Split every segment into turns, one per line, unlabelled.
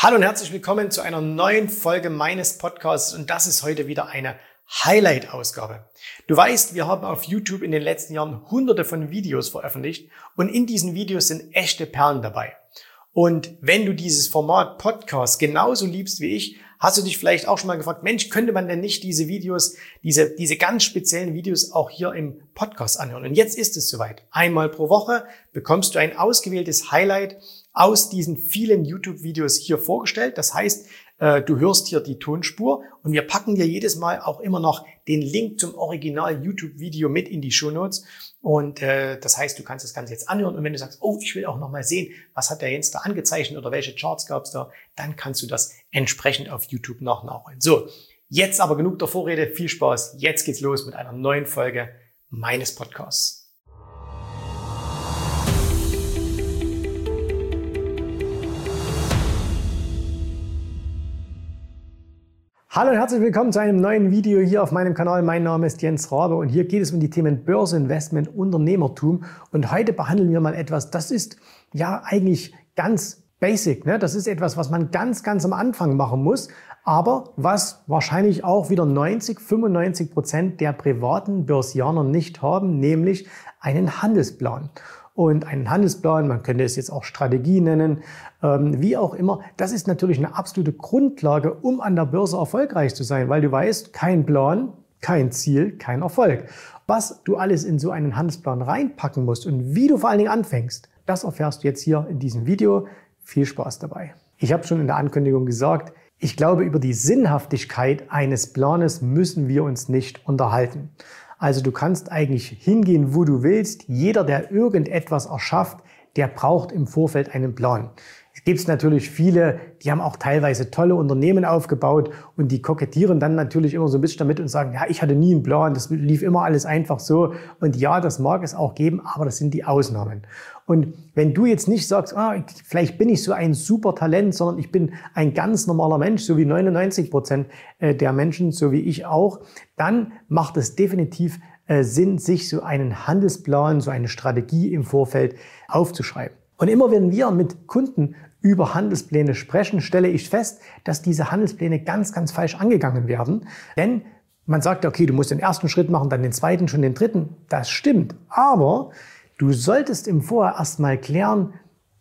Hallo und herzlich willkommen zu einer neuen Folge meines Podcasts und das ist heute wieder eine Highlight-Ausgabe. Du weißt, wir haben auf YouTube in den letzten Jahren hunderte von Videos veröffentlicht und in diesen Videos sind echte Perlen dabei. Und wenn du dieses Format Podcast genauso liebst wie ich, hast du dich vielleicht auch schon mal gefragt, Mensch, könnte man denn nicht diese Videos, diese ganz speziellen Videos auch hier im Podcast anhören? Und jetzt ist es soweit. Einmal pro Woche bekommst du ein ausgewähltes Highlight aus diesen vielen YouTube-Videos hier vorgestellt. Das heißt, du hörst hier die Tonspur und wir packen dir jedes Mal auch immer noch den Link zum Original-YouTube-Video mit in die Shownotes. Und das heißt, du kannst das Ganze jetzt anhören und wenn du sagst, oh, ich will auch noch mal sehen, was hat der Jens da angezeichnet oder welche Charts gab es da, dann kannst du das entsprechend auf YouTube noch nachholen. So, jetzt aber genug der Vorrede, viel Spaß. Jetzt geht's los mit einer neuen Folge meines Podcasts. Hallo und herzlich willkommen zu einem neuen Video hier auf meinem Kanal. Mein Name ist Jens Rabe und hier geht es um die Themen Börse, Investment, Unternehmertum. Und heute behandeln wir mal etwas, das ist ja eigentlich ganz basic, ne? Das ist etwas, was man ganz am Anfang machen muss, aber was wahrscheinlich auch wieder 95% der privaten Börsianer nicht haben, nämlich einen Handelsplan. Und einen Handelsplan, man könnte es jetzt auch Strategie nennen, wie auch immer, das ist natürlich eine absolute Grundlage, um an der Börse erfolgreich zu sein, weil du weißt, kein Plan, kein Ziel, kein Erfolg. Was du alles in so einen Handelsplan reinpacken musst und wie du vor allen Dingen anfängst, das erfährst du jetzt hier in diesem Video. Viel Spaß dabei. Ich habe schon in der Ankündigung gesagt, ich glaube, über die Sinnhaftigkeit eines Planes müssen wir uns nicht unterhalten. Also du kannst eigentlich hingehen, wo du willst. Jeder, der irgendetwas erschafft, der braucht im Vorfeld einen Plan. Es gibt natürlich viele, die haben auch teilweise tolle Unternehmen aufgebaut und die kokettieren dann natürlich immer so ein bisschen damit und sagen, ja, ich hatte nie einen Plan, das lief immer alles einfach so. Und ja, das mag es auch geben, aber das sind die Ausnahmen. Und wenn du jetzt nicht sagst, vielleicht bin ich so ein super Talent, sondern ich bin ein ganz normaler Mensch, so wie 99% der Menschen, so wie ich auch, dann macht es definitiv Sinn, sich so einen Handelsplan, so eine Strategie im Vorfeld aufzuschreiben. Und immer wenn wir mit Kunden über Handelspläne sprechen, stelle ich fest, dass diese Handelspläne ganz falsch angegangen werden. Denn man sagt, okay, du musst den ersten Schritt machen, dann den zweiten, schon den dritten. Das stimmt. Aber du solltest im Vorher erstmal klären,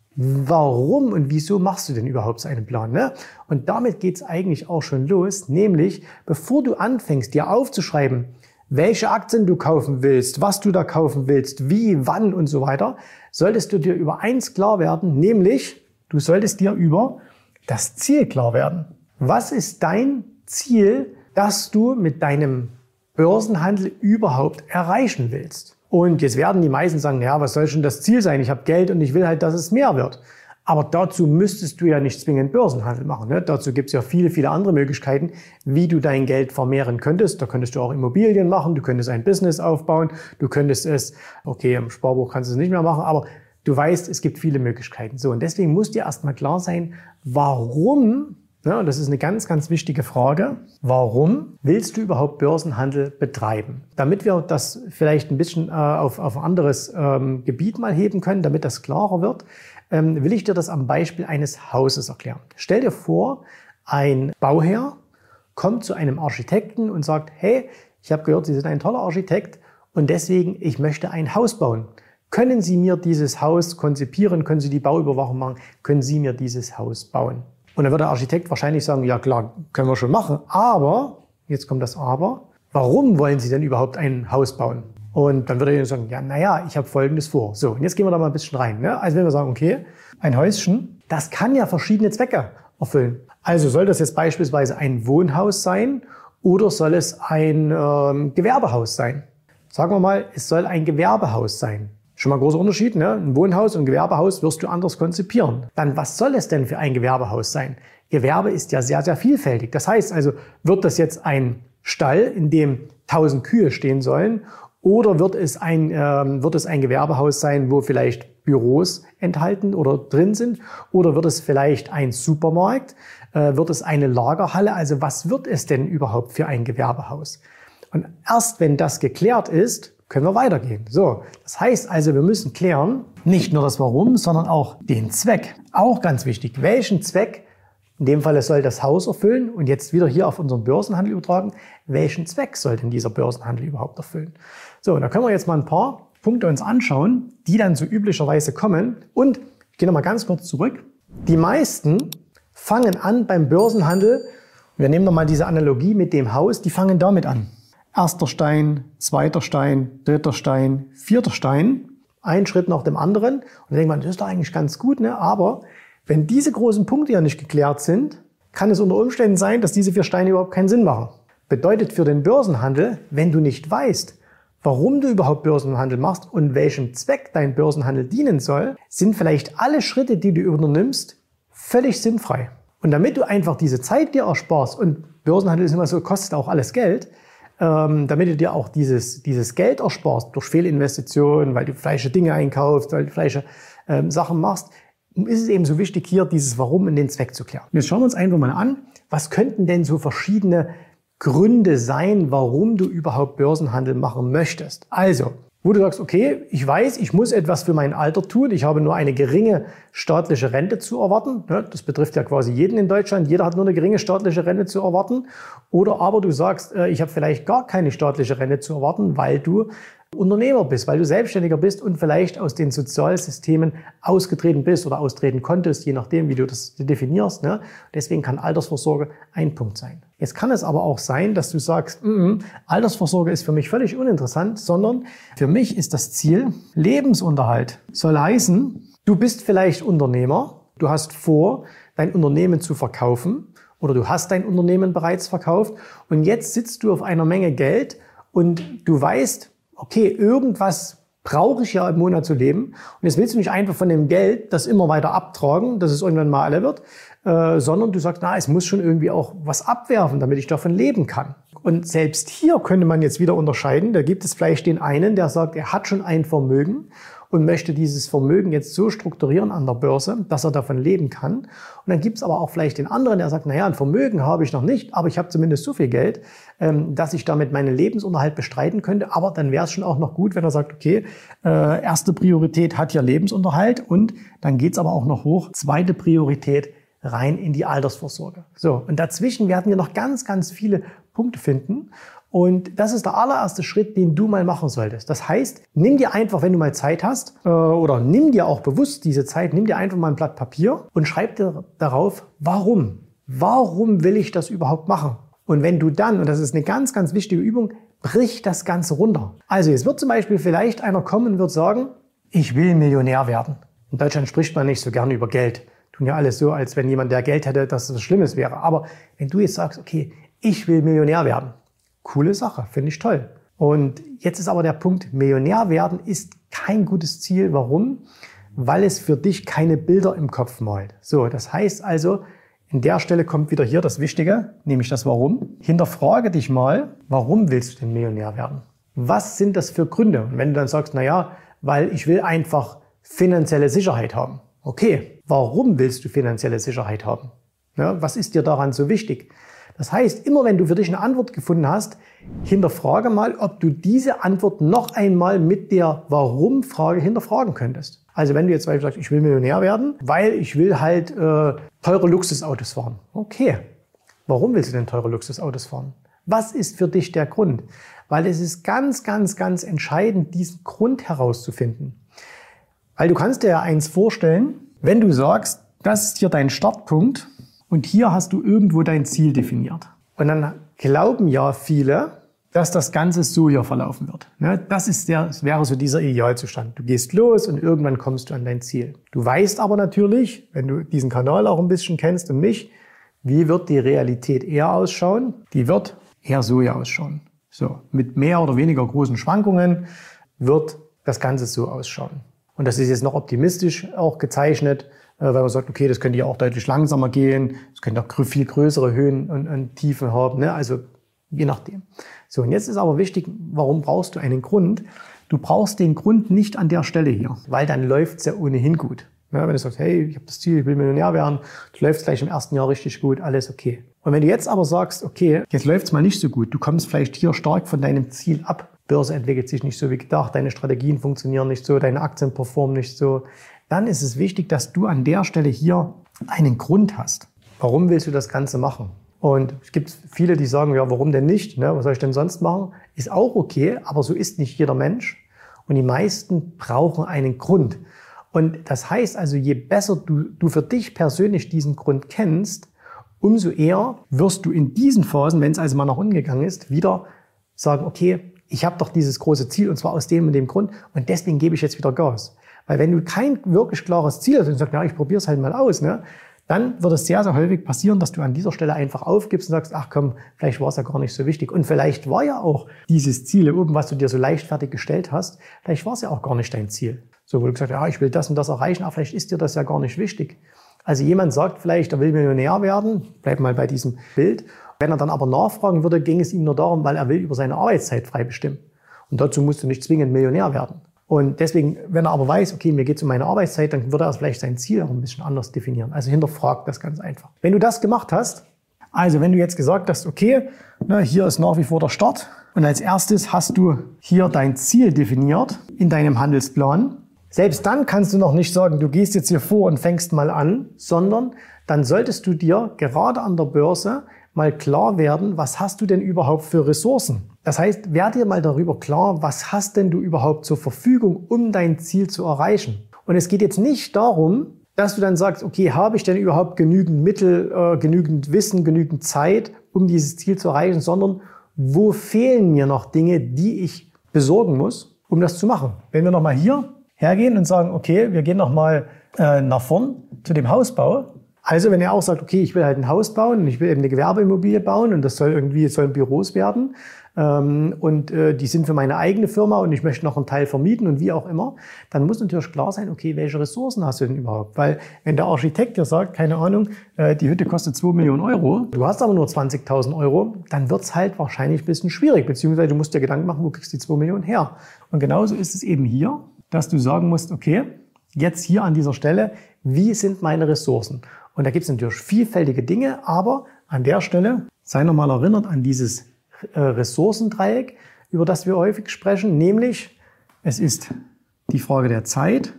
warum und wieso machst du denn überhaupt so einen Plan, ne? Und damit geht's eigentlich auch schon los, nämlich bevor du anfängst, dir aufzuschreiben, welche Aktien du kaufen willst, was du da kaufen willst, wie, wann und so weiter, solltest du dir über eins klar werden, nämlich du solltest dir über das Ziel klar werden. Was ist dein Ziel, das du mit deinem Börsenhandel überhaupt erreichen willst? Und jetzt werden die meisten sagen, ja, was soll schon das Ziel sein? Ich habe Geld und ich will halt, dass es mehr wird. Aber dazu müsstest du ja nicht zwingend Börsenhandel machen, ne? Dazu gibt es ja viele andere Möglichkeiten, wie du dein Geld vermehren könntest. Da könntest du auch Immobilien machen, du könntest ein Business aufbauen, du könntest es, okay, im Sparbuch kannst du es nicht mehr machen, aber du weißt, es gibt viele Möglichkeiten. So, und deswegen muss dir erstmal klar sein, warum, ne, und das ist eine ganz wichtige Frage, warum willst du überhaupt Börsenhandel betreiben? Damit wir das vielleicht ein bisschen auf ein anderes Gebiet mal heben können, damit das klarer wird, will ich dir das am Beispiel eines Hauses erklären. Stell dir vor, ein Bauherr kommt zu einem Architekten und sagt, hey, ich habe gehört, Sie sind ein toller Architekt und deswegen, ich möchte ein Haus bauen. Können Sie mir dieses Haus konzipieren? Können Sie die Bauüberwachung machen? Können Sie mir dieses Haus bauen? Und dann wird der Architekt wahrscheinlich sagen, ja klar, können wir schon machen. Aber, jetzt kommt das Aber, warum wollen Sie denn überhaupt ein Haus bauen? Und dann würde er sagen, ja, naja, ich habe Folgendes vor. So, und jetzt gehen wir da mal ein bisschen rein, ne? Also wenn wir sagen, okay, ein Häuschen, das kann ja verschiedene Zwecke erfüllen. Also soll das jetzt beispielsweise ein Wohnhaus sein oder soll es ein Gewerbehaus sein? Sagen wir mal, es soll ein Gewerbehaus sein. Schon mal ein großer Unterschied, ne? Ein Wohnhaus und ein Gewerbehaus wirst du anders konzipieren. Dann, was soll es denn für ein Gewerbehaus sein? Gewerbe ist ja sehr vielfältig. Das heißt also, wird das jetzt ein Stall, in dem 1000 Kühe stehen sollen? Oder wird es ein Gewerbehaus sein, wo vielleicht Büros enthalten oder drin sind? Oder wird es vielleicht ein Supermarkt? Wird es eine Lagerhalle? Also was wird es denn überhaupt für ein Gewerbehaus? Und erst wenn das geklärt ist, können wir weitergehen. So, das heißt also, wir müssen klären, nicht nur das Warum, sondern auch den Zweck. Auch ganz wichtig. Welchen Zweck In dem Fall soll das Haus erfüllen und jetzt wieder hier auf unseren Börsenhandel übertragen. Welchen Zweck soll denn dieser Börsenhandel überhaupt erfüllen? So, und da können wir jetzt mal ein paar Punkte uns anschauen, die dann so üblicherweise kommen. Und ich gehe nochmal ganz kurz zurück. Die meisten fangen an beim Börsenhandel. Wir nehmen nochmal diese Analogie mit dem Haus. Die fangen damit an. Erster Stein, zweiter Stein, dritter Stein, vierter Stein. Ein Schritt nach dem anderen. Und dann denkt man, das ist doch eigentlich ganz gut, ne? Aber wenn diese großen Punkte ja nicht geklärt sind, kann es unter Umständen sein, dass diese 4 Steine überhaupt keinen Sinn machen. Bedeutet für den Börsenhandel, wenn du nicht weißt, warum du überhaupt Börsenhandel machst und welchem Zweck dein Börsenhandel dienen soll, sind vielleicht alle Schritte, die du übernimmst, völlig sinnfrei. Und damit du einfach diese Zeit dir ersparst, und Börsenhandel ist immer so, kostet auch alles Geld, damit du dir auch dieses Geld ersparst durch Fehlinvestitionen, weil du falsche Dinge einkaufst, weil du falsche Sachen machst, ist es eben so wichtig, hier dieses Warum und den Zweck zu klären. Jetzt schauen wir uns einfach mal an, was könnten denn so verschiedene Gründe sein, warum du überhaupt Börsenhandel machen möchtest. Also, wo du sagst, okay, ich weiß, ich muss etwas für mein Alter tun, ich habe nur eine geringe staatliche Rente zu erwarten. Das betrifft ja quasi jeden in Deutschland, jeder hat nur eine geringe staatliche Rente zu erwarten. Oder aber du sagst, ich habe vielleicht gar keine staatliche Rente zu erwarten, weil du Unternehmer bist, weil du Selbstständiger bist und vielleicht aus den Sozialsystemen ausgetreten bist oder austreten konntest, je nachdem, wie du das definierst. Ne? Deswegen kann Altersvorsorge ein Punkt sein. Jetzt kann es aber auch sein, dass du sagst, Altersvorsorge ist für mich völlig uninteressant, sondern für mich ist das Ziel Lebensunterhalt. Soll heißen, du bist vielleicht Unternehmer, du hast vor, dein Unternehmen zu verkaufen oder du hast dein Unternehmen bereits verkauft und jetzt sitzt du auf einer Menge Geld und du weißt, okay, irgendwas brauche ich ja im Monat zu leben. Und jetzt willst du nicht einfach von dem Geld das immer weiter abtragen, dass es irgendwann mal alle wird, sondern du sagst, es muss schon irgendwie auch was abwerfen, damit ich davon leben kann. Und selbst hier könnte man jetzt wieder unterscheiden. Da gibt es vielleicht den einen, der sagt, er hat schon ein Vermögen und möchte dieses Vermögen jetzt so strukturieren an der Börse, dass er davon leben kann. Und dann gibt es aber auch vielleicht den anderen, der sagt, ein Vermögen habe ich noch nicht, aber ich habe zumindest so viel Geld, dass ich damit meinen Lebensunterhalt bestreiten könnte. Aber dann wäre es schon auch noch gut, wenn er sagt, okay, erste Priorität hat ja Lebensunterhalt und dann geht es aber auch noch hoch, zweite Priorität rein in die Altersvorsorge. So, und dazwischen werden wir noch ganz, ganz viele Punkte finden. Und das ist der allererste Schritt, den du mal machen solltest. Das heißt, nimm dir einfach, wenn du mal Zeit hast, oder nimm dir auch bewusst diese Zeit, nimm dir einfach mal ein Blatt Papier und schreib dir darauf, warum? Warum will ich das überhaupt machen? Und wenn du dann, und das ist eine ganz, ganz wichtige Übung, brich das Ganze runter. Also es wird zum Beispiel vielleicht einer kommen und wird sagen, ich will Millionär werden. In Deutschland spricht man nicht so gerne über Geld. Tun ja alles so, als wenn jemand, der Geld hätte, dass das Schlimmes wäre. Aber wenn du jetzt sagst, okay, ich will Millionär werden, coole Sache, finde ich toll. Und jetzt ist aber der Punkt, Millionär werden ist kein gutes Ziel. Warum? Weil es für dich keine Bilder im Kopf malt. So, das heißt also, in der Stelle kommt wieder hier das Wichtige, nämlich das Warum. Hinterfrage dich mal, warum willst du denn Millionär werden? Was sind das für Gründe? Und wenn du dann sagst, weil ich will einfach finanzielle Sicherheit haben. Okay, warum willst du finanzielle Sicherheit haben? Ja, was ist dir daran so wichtig? Das heißt, immer wenn du für dich eine Antwort gefunden hast, hinterfrage mal, ob du diese Antwort noch einmal mit der Warum-Frage hinterfragen könntest. Also wenn du jetzt zum Beispiel sagst, ich will Millionär werden, weil ich will halt teure Luxusautos fahren. Okay, warum willst du denn teure Luxusautos fahren? Was ist für dich der Grund? Weil es ist ganz, ganz, ganz entscheidend, diesen Grund herauszufinden. Weil du kannst dir ja eins vorstellen, wenn du sagst, das ist hier dein Startpunkt und hier hast du irgendwo dein Ziel definiert. Und dann glauben ja viele, dass das Ganze so hier verlaufen wird. Das wäre so dieser Idealzustand. Du gehst los und irgendwann kommst du an dein Ziel. Du weißt aber natürlich, wenn du diesen Kanal auch ein bisschen kennst und mich, wie wird die Realität eher ausschauen? Die wird eher so hier ausschauen. So, mit mehr oder weniger großen Schwankungen wird das Ganze so ausschauen. Und das ist jetzt noch optimistisch auch gezeichnet, weil man sagt, okay, das könnte ja auch deutlich langsamer gehen, es könnte auch viel größere Höhen und Tiefen haben, also je nachdem. So, und jetzt ist aber wichtig, warum brauchst du einen Grund? Du brauchst den Grund nicht an der Stelle hier, weil dann läuft es ja ohnehin gut. Ja, wenn du sagst, hey, ich habe das Ziel, ich will Millionär werden, du läufst gleich im ersten Jahr richtig gut, alles okay. Und wenn du jetzt aber sagst, okay, jetzt läuft es mal nicht so gut, du kommst vielleicht hier stark von deinem Ziel ab, Börse entwickelt sich nicht so wie gedacht, deine Strategien funktionieren nicht so, deine Aktien performen nicht so, dann ist es wichtig, dass du an der Stelle hier einen Grund hast. Warum willst du das Ganze machen? Und es gibt viele, die sagen, ja, warum denn nicht? Ne? Was soll ich denn sonst machen? Ist auch okay, aber so ist nicht jeder Mensch. Und die meisten brauchen einen Grund. Und das heißt also, je besser du für dich persönlich diesen Grund kennst, umso eher wirst du in diesen Phasen, wenn es also mal nach unten gegangen ist, wieder sagen, okay, ich habe doch dieses große Ziel und zwar aus dem und dem Grund und deswegen gebe ich jetzt wieder Gas. Weil wenn du kein wirklich klares Ziel hast und sagst, ja, ich probiere es halt mal aus, ne, dann wird es sehr, sehr häufig passieren, dass du an dieser Stelle einfach aufgibst und sagst, ach komm, vielleicht war es ja gar nicht so wichtig. Und vielleicht war ja auch dieses Ziel oben, was du dir so leichtfertig gestellt hast, vielleicht war es ja auch gar nicht dein Ziel. So, wo du gesagt hast, ja, ich will das und das erreichen, aber vielleicht ist dir das ja gar nicht wichtig. Also jemand sagt vielleicht, er will Millionär werden, bleib mal bei diesem Bild. Wenn er dann aber nachfragen würde, ging es ihm nur darum, weil er will über seine Arbeitszeit frei bestimmen. Und dazu musst du nicht zwingend Millionär werden. Und deswegen, wenn er aber weiß, okay, mir geht es um meine Arbeitszeit, dann würde er vielleicht sein Ziel auch ein bisschen anders definieren. Also hinterfragt das ganz einfach. Wenn du das gemacht hast, also wenn du jetzt gesagt hast, okay, hier ist nach wie vor der Start und als erstes hast du hier dein Ziel definiert in deinem Handelsplan. Selbst dann kannst du noch nicht sagen, du gehst jetzt hier vor und fängst mal an, sondern dann solltest du dir gerade an der Börse mal klar werden, was hast du denn überhaupt für Ressourcen? Das heißt, werd dir mal darüber klar, was hast denn du überhaupt zur Verfügung, um dein Ziel zu erreichen? Und es geht jetzt nicht darum, dass du dann sagst, okay, habe ich denn überhaupt genügend Mittel, genügend Wissen, genügend Zeit, um dieses Ziel zu erreichen, sondern wo fehlen mir noch Dinge, die ich besorgen muss, um das zu machen? Wenn wir nochmal hier hergehen und sagen, okay, wir gehen nochmal nach vorn zu dem Hausbau. Also wenn er auch sagt, okay, ich will halt ein Haus bauen und ich will eben eine Gewerbeimmobilie bauen und das sollen Büros werden und die sind für meine eigene Firma und ich möchte noch einen Teil vermieten und wie auch immer, dann muss natürlich klar sein, okay, welche Ressourcen hast du denn überhaupt? Weil wenn der Architekt dir sagt, keine Ahnung, die Hütte kostet 2 Millionen Euro, du hast aber nur 20.000 Euro, dann wird es halt wahrscheinlich ein bisschen schwierig, beziehungsweise du musst dir Gedanken machen, wo kriegst du die 2 Millionen her? Und genauso ist es eben hier, dass du sagen musst, okay, jetzt hier an dieser Stelle, wie sind meine Ressourcen? Und da gibt es natürlich vielfältige Dinge, aber an der Stelle sei nochmal erinnert an dieses Ressourcendreieck, über das wir häufig sprechen, nämlich es ist die Frage der Zeit,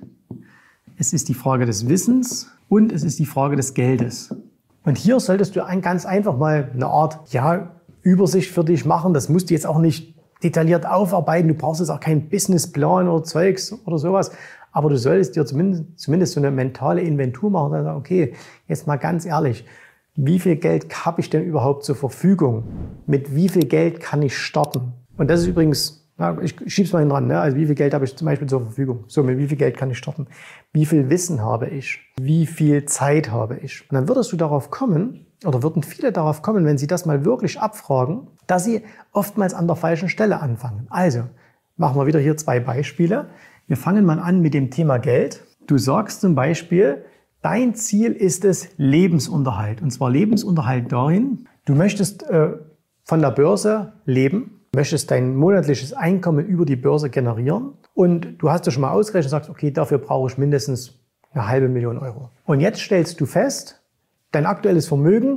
es ist die Frage des Wissens und es ist die Frage des Geldes. Und hier solltest du ganz einfach mal eine Art Übersicht für dich machen. Das musst du jetzt auch nicht detailliert aufarbeiten. Du brauchst jetzt auch keinen Businessplan oder Zeugs oder sowas. Aber du solltest dir zumindest so eine mentale Inventur machen und sagen, okay, jetzt mal ganz ehrlich, wie viel Geld habe ich denn überhaupt zur Verfügung? Mit wie viel Geld kann ich starten? Und das ist übrigens, ich schieb's mal hin dran, ne? Also wie viel Geld habe ich zum Beispiel zur Verfügung? So, mit wie viel Geld kann ich starten? Wie viel Wissen habe ich? Wie viel Zeit habe ich? Und dann würdest du darauf kommen, oder würden viele darauf kommen, wenn sie das mal wirklich abfragen, dass sie oftmals an der falschen Stelle anfangen. Also, machen wir wieder hier 2 Beispiele. Wir fangen mal an mit dem Thema Geld. Du sagst zum Beispiel, dein Ziel ist es Lebensunterhalt. Und zwar Lebensunterhalt dahin, du möchtest von der Börse leben, möchtest dein monatliches Einkommen über die Börse generieren und du hast dir schon mal ausgerechnet und sagst, okay, dafür brauche ich mindestens 500.000 Euro. Und jetzt stellst du fest, dein aktuelles Vermögen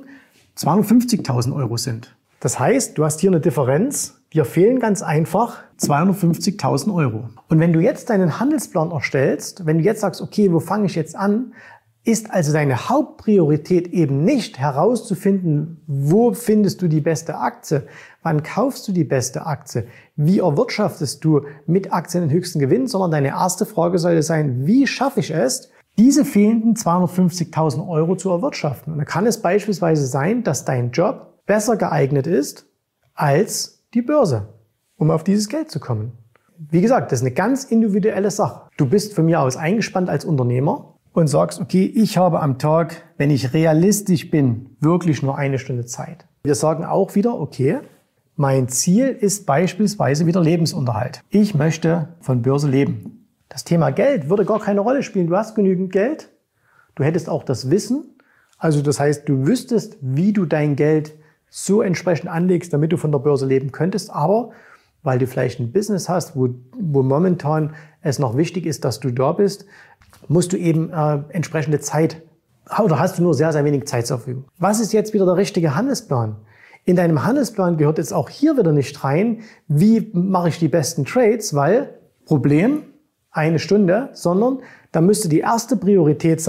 250.000 Euro sind. Das heißt, du hast hier eine Differenz, dir fehlen ganz einfach 250.000 Euro. Und wenn du jetzt deinen Handelsplan erstellst, wenn du jetzt sagst, okay, wo fange ich jetzt an, ist also deine Hauptpriorität eben nicht herauszufinden, wo findest du die beste Aktie, wann kaufst du die beste Aktie, wie erwirtschaftest du mit Aktien den höchsten Gewinn, sondern deine erste Frage sollte sein, wie schaffe ich es, diese fehlenden 250.000 Euro zu erwirtschaften. Und da kann es beispielsweise sein, dass dein Job besser geeignet ist als die Börse, um auf dieses Geld zu kommen. Wie gesagt, das ist eine ganz individuelle Sache. Du bist von mir aus eingespannt als Unternehmer und sagst, okay, ich habe am Tag, wenn ich realistisch bin, wirklich nur 1 Stunde Zeit. Wir sagen auch wieder, okay, mein Ziel ist beispielsweise wieder Lebensunterhalt. Ich möchte von Börse leben. Das Thema Geld würde gar keine Rolle spielen. Du hast genügend Geld, du hättest auch das Wissen. Also das heißt, du wüsstest, wie du dein Geld so entsprechend anlegst, damit du von der Börse leben könntest. Aber weil du vielleicht ein Business hast, wo momentan es noch wichtig ist, dass du da bist, musst du eben entsprechende Zeit, oder hast du nur sehr, sehr wenig Zeit zur Verfügung. Was ist jetzt wieder der richtige Handelsplan? In deinem Handelsplan gehört jetzt auch hier wieder nicht rein, wie mache ich die besten Trades, weil Problem, 1 Stunde, sondern da müsste die erste Priorität sein,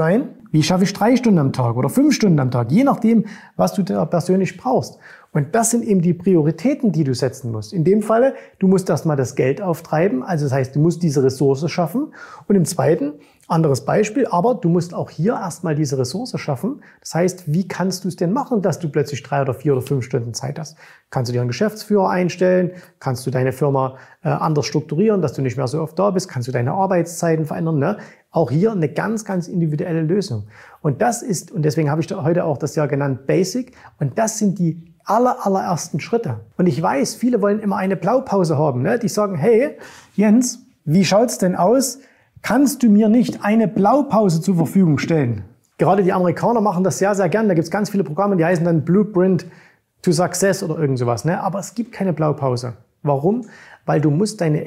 Wie schaffe ich 3 Stunden am Tag oder 5 Stunden am Tag? Je nachdem, was du da persönlich brauchst. Und das sind eben die Prioritäten, die du setzen musst. In dem Falle, du musst erstmal das Geld auftreiben. Also das heißt, du musst diese Ressource schaffen. Und im Zweiten, anderes Beispiel, aber du musst auch hier erstmal diese Ressource schaffen. Das heißt, wie kannst du es denn machen, dass du plötzlich 3 oder 4 oder 5 Stunden Zeit hast? Kannst du dir einen Geschäftsführer einstellen? Kannst du deine Firma anders strukturieren, dass du nicht mehr so oft da bist? Kannst du deine Arbeitszeiten verändern? Ne? Auch hier eine ganz, ganz individuelle Lösung. Und das ist, und deswegen habe ich heute auch das Jahr genannt Basic. Und das sind die allerersten Schritte. Und ich weiß, viele wollen immer eine Blaupause haben. Ne? Die sagen, hey, Jens, wie schaut's denn aus? Kannst du mir nicht eine Blaupause zur Verfügung stellen? Gerade die Amerikaner machen das sehr, sehr gern. Da gibt's ganz viele Programme, die heißen dann Blueprint to Success oder irgend sowas. Ne? Aber es gibt keine Blaupause. Warum? Weil du musst deinen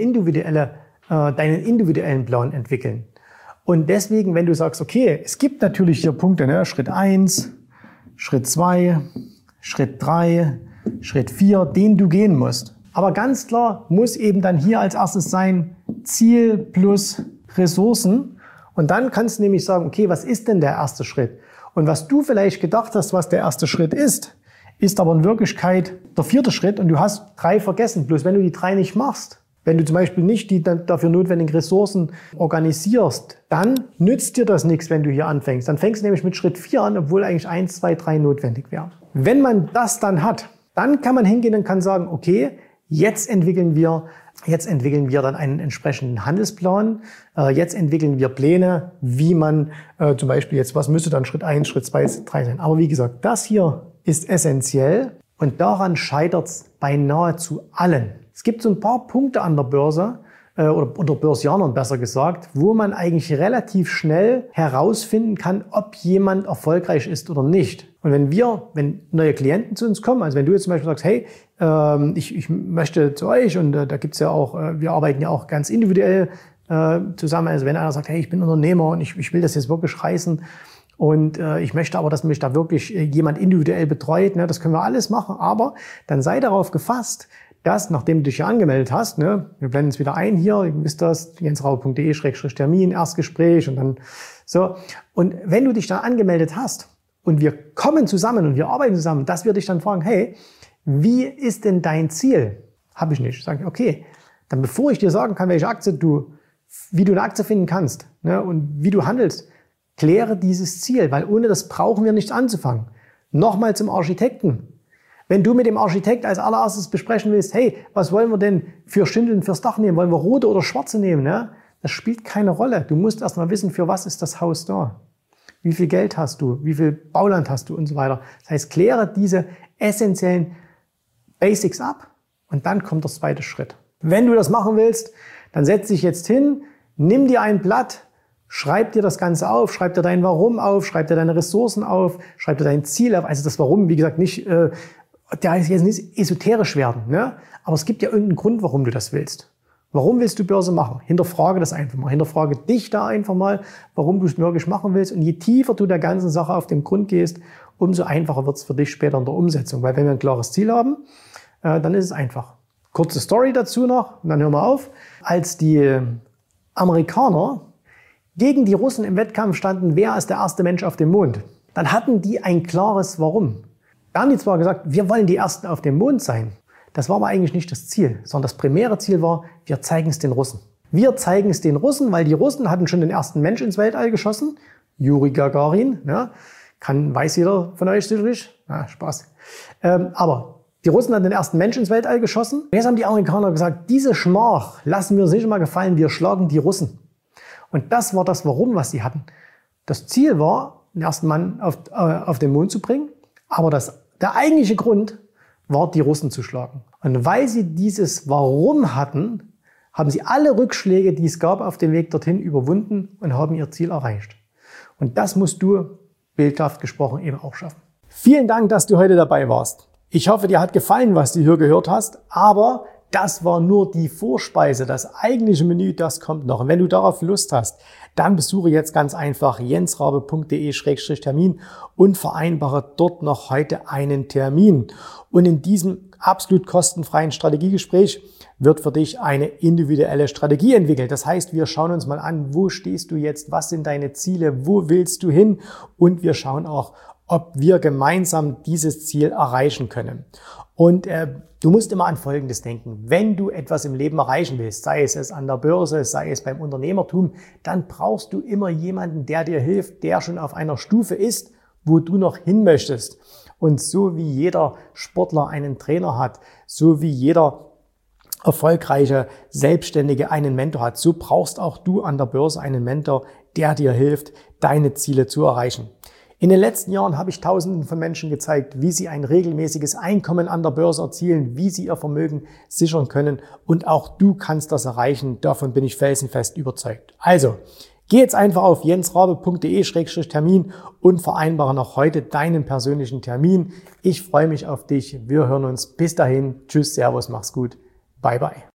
individuellen Plan entwickeln. Und deswegen, wenn du sagst, okay, es gibt natürlich hier Punkte, ne? Schritt 1, Schritt 2, Schritt 3, Schritt 4, den du gehen musst. Aber ganz klar muss eben dann hier als erstes sein Ziel plus Ressourcen. Und dann kannst du nämlich sagen, okay, was ist denn der erste Schritt? Und was du vielleicht gedacht hast, was der erste Schritt ist aber in Wirklichkeit der 4. Schritt und du hast 3 vergessen. Bloß wenn du die 3 nicht machst, wenn du zum Beispiel nicht die dafür notwendigen Ressourcen organisierst, dann nützt dir das nichts, wenn du hier anfängst. Dann fängst du nämlich mit Schritt 4 an, obwohl eigentlich 1, 2, 3 notwendig wären. Wenn man das dann hat, dann kann man hingehen und kann sagen, okay, jetzt entwickeln wir dann einen entsprechenden Handelsplan. Jetzt entwickeln wir Pläne, wie man zum Beispiel jetzt, was müsste dann Schritt 1, Schritt 2, 3 sein. Aber wie gesagt, das hier ist essentiell und daran scheitert es bei nahezu allen. Es gibt so ein paar Punkte an der Börse, oder unter Börsianern besser gesagt, wo man eigentlich relativ schnell herausfinden kann, ob jemand erfolgreich ist oder nicht. Und wenn neue Klienten zu uns kommen, also wenn du jetzt zum Beispiel sagst, hey, ich möchte zu euch und da gibt's ja auch, wir arbeiten ja auch ganz individuell zusammen. Also wenn einer sagt, hey, ich bin Unternehmer und ich will das jetzt wirklich reißen und ich möchte aber, dass mich da wirklich jemand individuell betreut, ne, das können wir alles machen, aber dann sei darauf gefasst, dass, nachdem du dich hier angemeldet hast, ne, wir blenden es wieder ein hier, ihr wisst das, jensraube.de/Termin, Erstgespräch und dann so. Und wenn du dich da angemeldet hast und wir kommen zusammen und wir arbeiten zusammen, dass wir dich dann fragen, hey, wie ist denn dein Ziel? Habe ich nicht. Sag ich, okay, dann bevor ich dir sagen kann, wie du eine Aktie finden kannst, ne, und wie du handelst, kläre dieses Ziel, weil ohne das brauchen wir nichts anzufangen. Nochmal zum Architekten. Wenn du mit dem Architekt als allererstes besprechen willst, hey, was wollen wir denn für Schindeln fürs Dach nehmen? Wollen wir rote oder schwarze nehmen? Ne? Das spielt keine Rolle. Du musst erst mal wissen, für was ist das Haus da? Wie viel Geld hast du? Wie viel Bauland hast du? Und so weiter. Das heißt, kläre diese essentiellen Basics ab und dann kommt der 2. Schritt. Wenn du das machen willst, dann setz dich jetzt hin, nimm dir ein Blatt, schreib dir das Ganze auf, schreib dir dein Warum auf, schreib dir deine Ressourcen auf, schreib dir dein Ziel auf. Also das Warum, wie gesagt, nicht der heißt jetzt nicht esoterisch werden, ne? Aber es gibt ja irgendeinen Grund, warum du das willst. Warum willst du Börse machen? Hinterfrage das einfach mal. Hinterfrage dich da einfach mal, warum du es wirklich machen willst. Und je tiefer du der ganzen Sache auf den Grund gehst, umso einfacher wird es für dich später in der Umsetzung. Weil wenn wir ein klares Ziel haben, dann ist es einfach. Kurze Story dazu noch und dann hören wir auf. Als die Amerikaner gegen die Russen im Wettkampf standen, wer ist der erste Mensch auf dem Mond, dann hatten die ein klares Warum. Da haben die zwar gesagt, wir wollen die Ersten auf dem Mond sein. Das war aber eigentlich nicht das Ziel, sondern das primäre Ziel war, wir zeigen es den Russen. Wir zeigen es den Russen, weil die Russen hatten schon den ersten Mensch ins Weltall geschossen. Juri Gagarin, ja, weiß jeder von euch sicherlich. Ja, Spaß. Aber die Russen hatten den ersten Mensch ins Weltall geschossen. Und jetzt haben die Amerikaner gesagt, diese Schmach lassen wir uns nicht mal gefallen, wir schlagen die Russen. Und das war das Warum, was sie hatten. Das Ziel war, den ersten Mann auf den Mond zu bringen. Aber der eigentliche Grund war, die Russen zu schlagen. Und weil sie dieses Warum hatten, haben sie alle Rückschläge, die es gab, auf dem Weg dorthin überwunden und haben ihr Ziel erreicht. Und das musst du, bildhaft gesprochen, eben auch schaffen. Vielen Dank, dass du heute dabei warst. Ich hoffe, dir hat gefallen, was du hier gehört hast. Aber das war nur die Vorspeise. Das eigentliche Menü, das kommt noch. Und wenn du darauf Lust hast, dann besuche jetzt ganz einfach jensrabe.de/termin und vereinbare dort noch heute einen Termin. Und in diesem absolut kostenfreien Strategiegespräch wird für dich eine individuelle Strategie entwickelt. Das heißt, wir schauen uns mal an, wo stehst du jetzt, was sind deine Ziele, wo willst du hin, und wir schauen auch, ob wir gemeinsam dieses Ziel erreichen können. Und du musst immer an Folgendes denken: Wenn du etwas im Leben erreichen willst, sei es an der Börse, sei es beim Unternehmertum, dann brauchst du immer jemanden, der dir hilft, der schon auf einer Stufe ist, wo du noch hin möchtest. Und so wie jeder Sportler einen Trainer hat, so wie jeder erfolgreiche Selbstständige einen Mentor hat, so brauchst auch du an der Börse einen Mentor, der dir hilft, deine Ziele zu erreichen. In den letzten Jahren habe ich Tausenden von Menschen gezeigt, wie sie ein regelmäßiges Einkommen an der Börse erzielen, wie sie ihr Vermögen sichern können, und auch du kannst das erreichen. Davon bin ich felsenfest überzeugt. Also, geh jetzt einfach auf jensrabe.de/termin und vereinbare noch heute deinen persönlichen Termin. Ich freue mich auf dich. Wir hören uns. Bis dahin. Tschüss, Servus, mach's gut. Bye, bye.